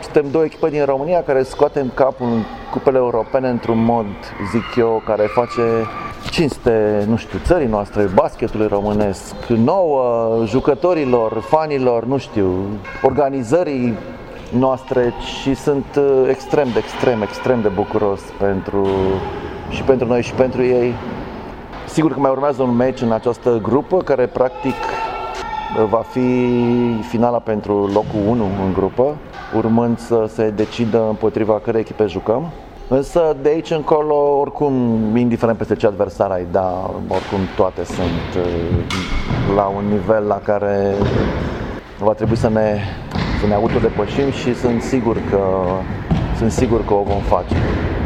suntem două echipe din România care scoatem capul în cupele europene într-un mod, zic eu, care face cinste, nu știu, țării noastre, basketului românesc, nouă, jucătorilor, fanilor, nu știu, organizării noastre și sunt extrem de bucuros și pentru noi și pentru ei. Sigur că mai urmează un meci în această grupă care practic va fi finala pentru locul 1 în grupă, urmând să se decidă împotriva cărei echipe jucăm. Însă de aici încolo, oricum, indiferent peste ce adversar ai da, oricum toate sunt la un nivel la care va trebui să ne autodepășim și sunt sigur că o vom face.